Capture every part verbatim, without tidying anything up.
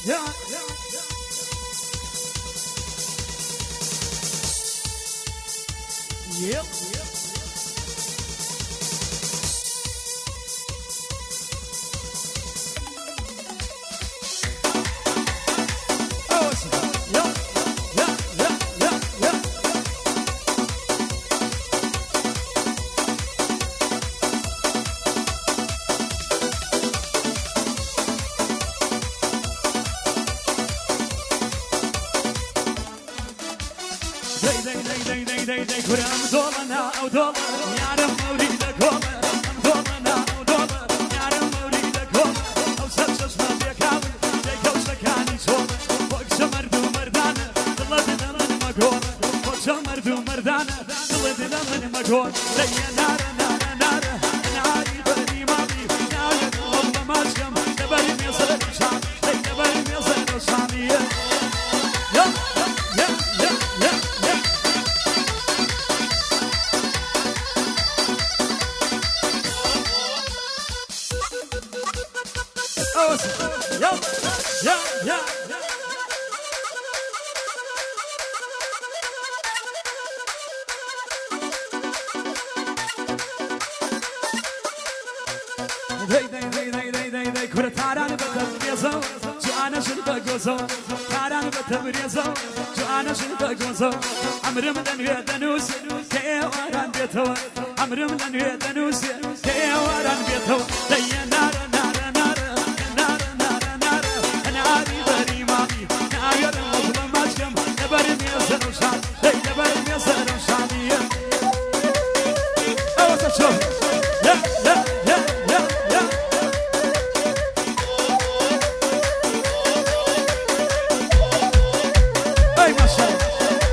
يا يب كرام دولنا أو دولار يعرف موليدك هولا دولنا أو دولار يعرف موليدك هولا أو سبسس ما بيكاوي بيكاو سكاني سولا فوق مردو مردانة ضلت دلن مقهورة فوق مردو مردانة ضلت دلن مقهورة لي نارة نارة نارة ناري بني ماضي ناري والله ما شم نبري ميصر وشام لي نبري ميصر وشامية يا يا يا يا يا يا يا يا داي داي داي داي داي داي داي كرة تاران بتبريزو جو أنا شن بجوزو تاران بتبريزو جو أنا شن بجوزو عمري من يدنوس كي وران بيتو عمري من يدنوس كي وران بيتو داي نار نار نار نار نار نار ناري بري مامي نار مظلم ماشم نبرم يزر وشان داي نبرم يزر وشانية أو تشوف يا يا يا يا يا أي ما شاء الله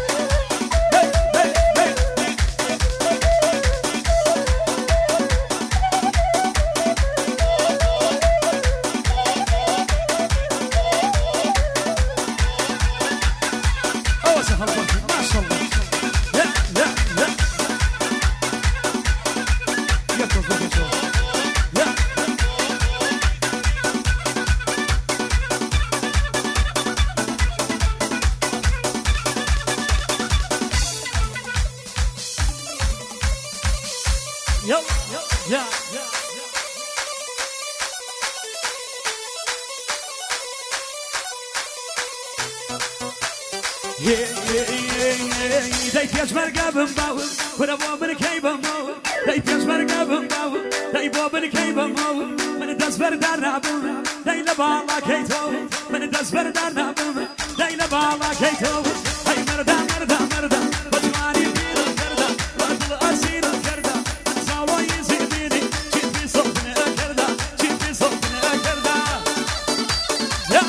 Yo, yo, yeah, yeah, yeah, yeah, yeah, yeah. They just want to go and bow. Put a woman in a cave and bow. They just want to go and bow. They bob in a cave and bow. When it does better than a boom, they live all like a toe. When it does better than a boom, they live all like a toe. Hey, merda, merda, merda. But you are in the merda. But I see the merda. It's all I use in the cheap piece of the merda. Cheap piece of the merda. Yeah.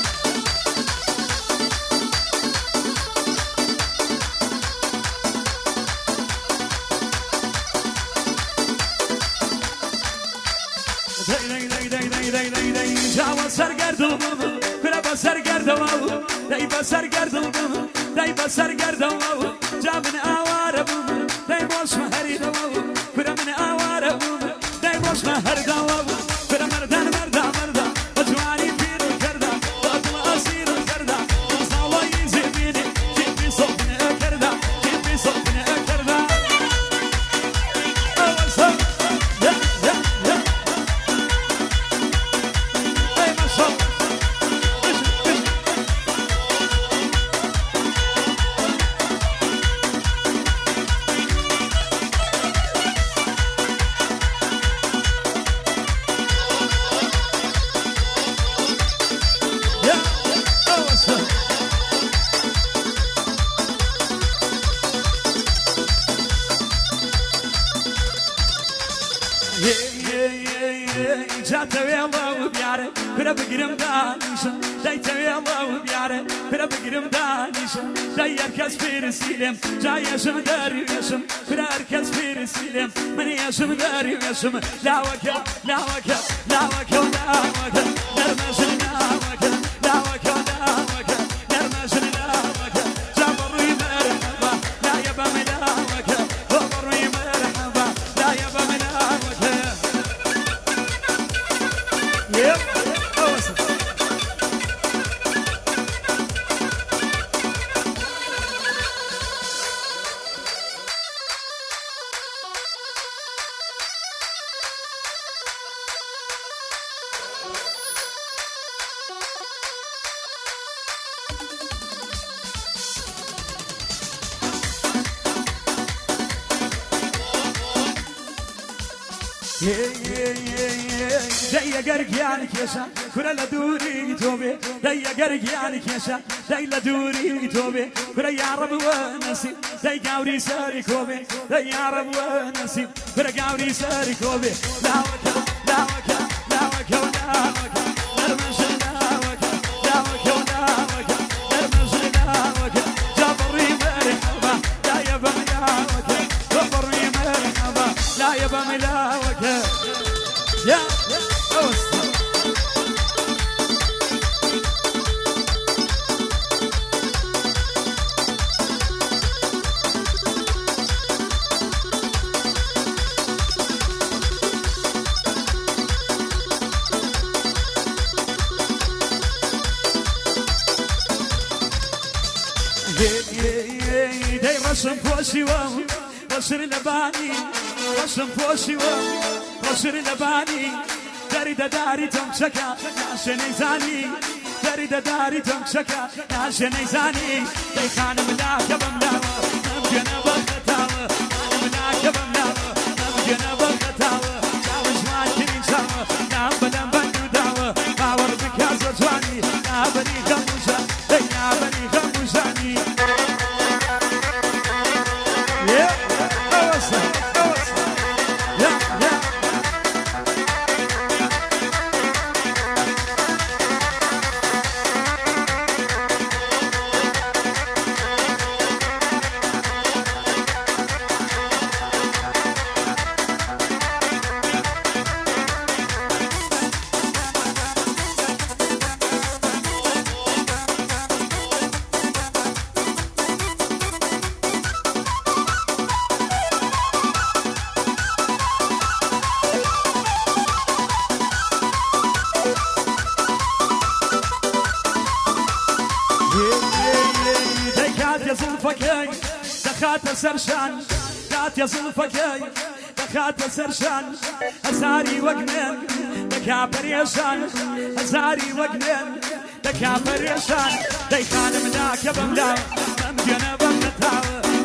سرگردم برا با سرگردم دای با سرگردم دای با سرگردم جا من آوارم دای باش مهریدم برا من آوارم دای باش مهردم برا مردان مردا مردا بجوانی پیر کرده باطل اسیر کرده سالای زمینی چی بی صبح کرده چی بی صبح کرده اوسم یا یا یا جاتوي الله وبياره كنا بقرم دانيش جايتوي الله وبياره كنا بقرم دانيش جاي اركز في السلم جاي يشم داري يشم كنا اركز في السلم من يشم داري يشم لا وكا لا وكا لا وكا لا وكا نرمش لا وكا لا وكا لا وكا نرمش لا وكا جابري مرحبا لا يبا لا وكا جابري مرحبا لا يبا لا وكا يب اوسط دەیە گەرگیانی کێشە کورە لە دووری تۆ بێ دەیە گەرگیانی کێشە دەی لە دووری تۆ بێ کورە یاڕە بووە نەسیب دەی گاوری سەری کۆ بێ دەی یاڕە بووە نەسیب کورە گاوری سەری کۆ بێ لاوەکە لاوەکە لاوەکە و لاوەکە نەرمەژە لاوەکە لاوەکە و لاوەکە نەرمەژە لاوەکە جابڕی مەرحەبا لایە بەم لاوەکە جابڕی مەرحەبا لایە بەم لاوەکە يا أوسط داي رسم فوسي وام رسم لباني رسم فوسي وام رسم لباني داري دا داري تمسكا ناس نيزاني داري دا داري تمسكا ناس نيزاني داي خانم لا كبم لا نمجنا بختاوة خانم لا كبم لا نمجنا بختاوة جاوز ما ترين سوا نام بلن بندو داوة باور بكازة جواني نابني خموزة داي نابني خموزاني دخات سرشان دات يا زلفكاي دخات سرشان هزاري وقنن دكابر يشان هزاري وقنن دكابر يشان داي خانم لا كبم لا ممجنا بمتاوى